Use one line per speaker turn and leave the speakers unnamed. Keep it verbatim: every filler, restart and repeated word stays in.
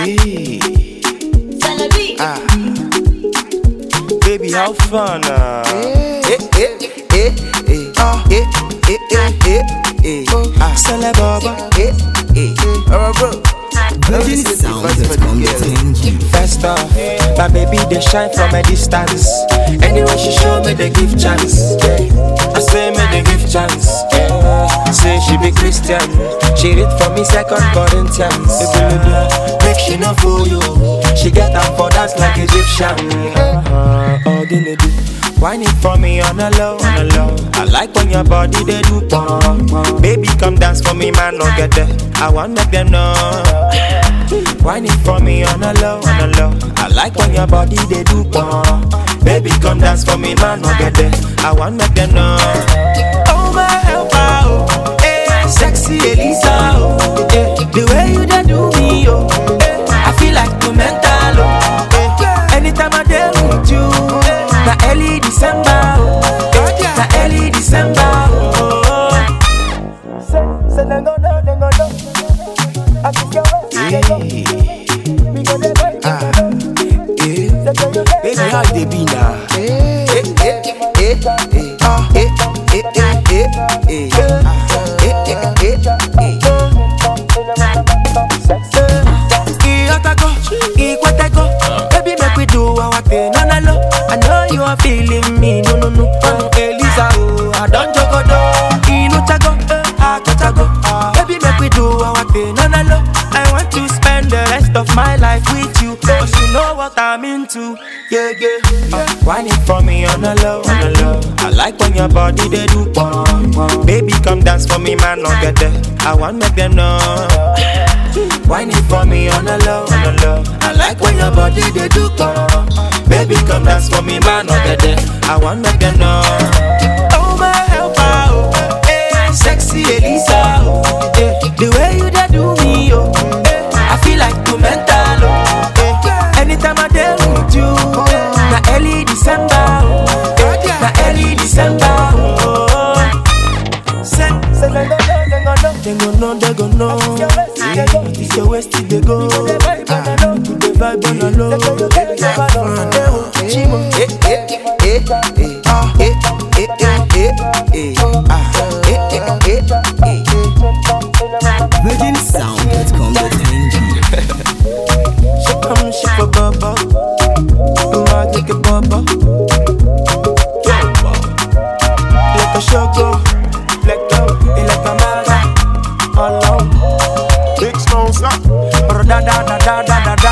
Hey. Ah. Baby, how fun? Uh? Hey, hey, hey, hey, uh, hey, hey, hey, hey, hey. Ah. Sale Baba. Hey, hey, oh bro.
Virgin sound that's gonna change you.
First off, my baby they shine from a distance. Anyway she show me they give chance. I say me they give chance. Say she be Christian. She read for me Second Corinthians. Make she no fool you. She get up for dance like Egyptian. Oh, didn't do. Whine it for me on a low, on a low. I like when your body they do pom. Baby come dance for me, man, no get there. I want make them know. Whine it for me on a low, on a low. I like when your body they do pom. Baby come dance for me, man, no get there. I want make them know. Oh my helper, oh, eh, sexy Elisa, oh, eh, the way you they do me, oh, eh, I feel like no mental, oh, eh, anytime I deal with you. Na early December, oh, na early December, oh. Say, say, no, no, no, no, no. I think you're right. Ah, yeah. Baby, how they be now? Eh, eh, eh, eh, ah, eh, eh, eh, eh, eh, ah, eh, eh, eh, eh. Iyotako, Ikweteko, baby, make we do our thing, no, no, no. I know you are feeling me, no, no, no. Oh, Elisa, oh, I don't joke, oh, Inuchago, I gotago. Baby, make we do our thing, no, no, no. I want to spend the rest of my life with you, cause you know what I'm into, yeah, yeah. Uh, whine it for me on a low, on a low. I like when your body they do pom. Baby, come dance for me, man, no get there. I want make them know. Whine it for me on a low, on a low. I like when your body they do pom. Baby, come dance for me, man, no get there. I want make them know. Oh my helper, oh, eh, sexy Elisa, oh, eh, the way you they do me, oh, eh, I feel like too mental, oh, eh, anytime I deal with you. Na early December, oh, eh, na early December, oh. Say, say, no, no, no, no, they go know, they go know. It's your waist till they go. Ah, put the vibe on a low. Chimo, eh, eh, eh, eh, ah, eh, eh, eh, eh, ah, eh, eh, eh, eh.
Virgin sound that's gonna change you.
She come, she for bubble. The magic a bubble. Like a sugar, like go, like a maga. All out. Big stones up. Da da da da da da da.